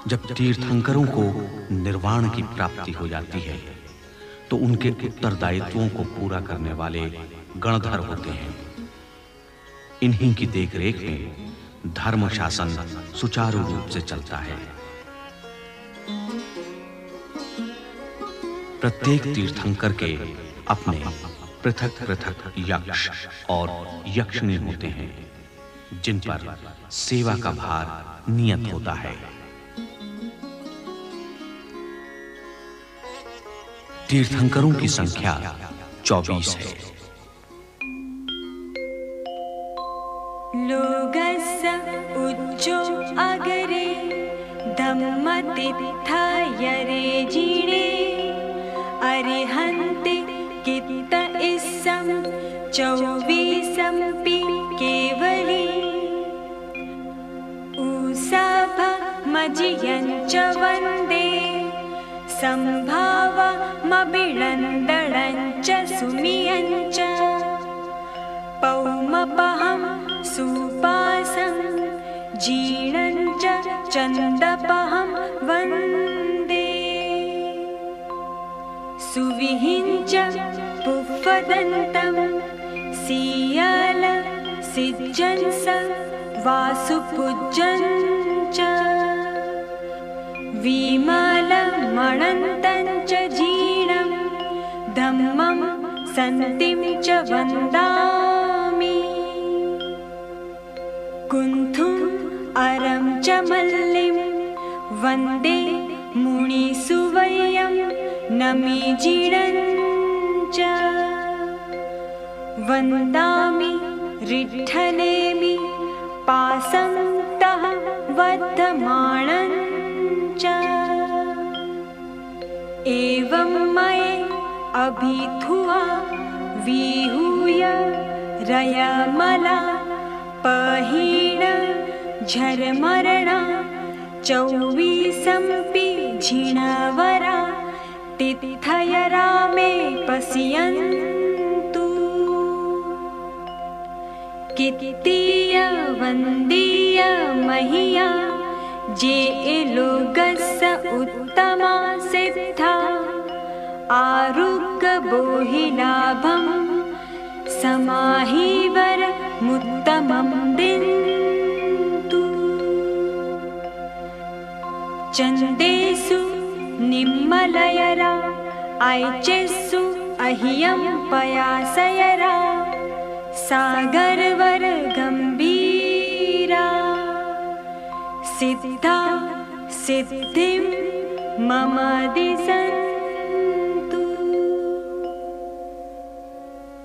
जब तीर्थंकरों को निर्वाण की प्राप्ति हो जाती है तो उनके उत्तरदायित्वों को पूरा करने वाले गणधर होते हैं। इन्हीं की देखरेख में धर्म शासन सुचारू रूप से चलता है। प्रत्येक तीर्थंकर के अपने पृथक-पृथक यक्ष और यक्षिणी होते हैं जिन पर सेवा का भार नियत होता है। तीर्थंकरों की संख्या 24 है। लोगस्य उच्चो अगरे धम्मतिथायरे जिणे अरिहन्ते कित्त इस्सं चौवीसंपि केवली उसाभ मजियञ्च वन्दे संभावमभिनन्दनञ्च सुमियञ्च पौमपहं सुपासं जीर्णञ्च चन्दपहं वन्दे सुविहिञ्च पुष्पदन्तं सियाल सिज्जंस वासुपूज्यञ्च विमलमणन्तं च जीर्णं धम्मं सन्तिं च वन्दामि कुन्थुम् अरं च मल्लिं वन्दे मुनिसुवयं नमि जीर्णं च वन्दामि रिठ्ठलेमि पासन्तः वर्धमानं च एवं मये अभिधुआ विहूय रयमला पहीण झरमरणा चौवीसंपि झिणवरा तिथयरा मे पश्यन्तु कित्तीय वन्दीय महीया जे लोकस्य उत्तमा सिद्धा आरुग्य बोहिलाभं समाहिवर मुत्तमं दिन्तु चन्देषु निम्मलयरा ऐचेषु अह्यं पयासयरा सागरवर गम्भीरा सिद्धा सिद्धिं मम दिशन्